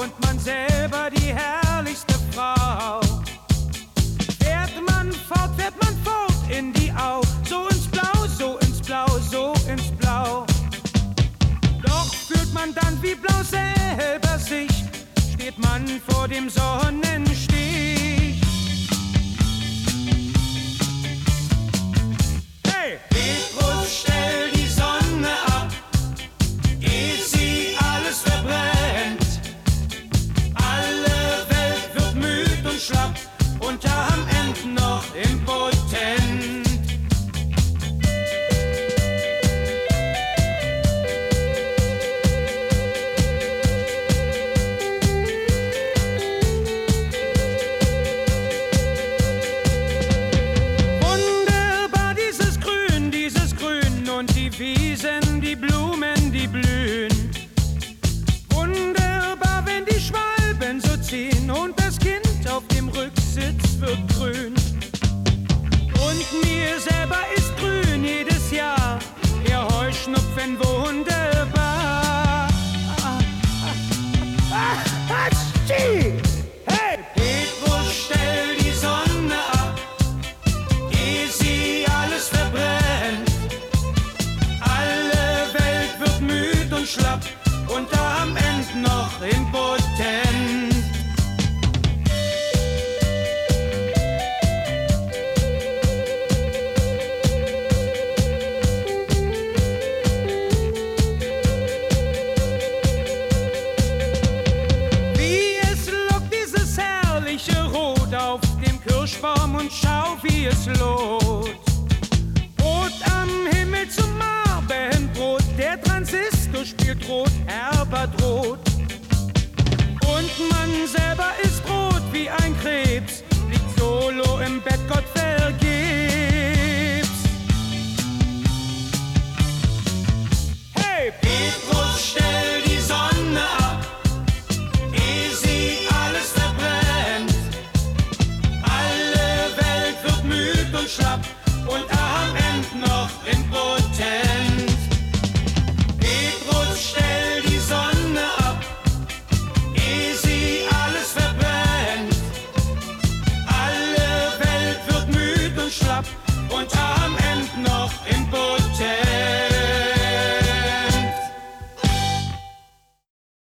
und man selber die herrlichste Frau. Fährt man fort in die Au, so ins Blau, so ins Blau, so ins Blau. Doch fühlt man dann wie blau selber sich, steht man vor dem Sonnenstich. Hey! Petrus, stell die Sonne ab, ehe sie alles verbrennt. Alle Welt wird müd und schlapp und am Ende noch impotent. Wunderbar dieses Grün und die Wiesen, die Blumen, die blühen. Wunderbar, wenn die Schwalben so ziehen und das Kind auf dem Rücksitz wird grün. Und mir selber ist grün jedes Jahr, der Heuschnupfen wunderbar. Hey! Petrus, stell die Sonne ab, ehe sie alles verbrennt. Alle Welt wird müd und schlapp und am Ende noch impotent. Wie es lockt dieses herrliche Rot auf dem Kirschbaum und schau, wie es lohnt. Rot am Himmel zum Marbenbrot, der Transistor spielt rot, Herbert rot. Und man selber ist rot wie ein Krebs, liegt solo im Bett, Gott vergeht.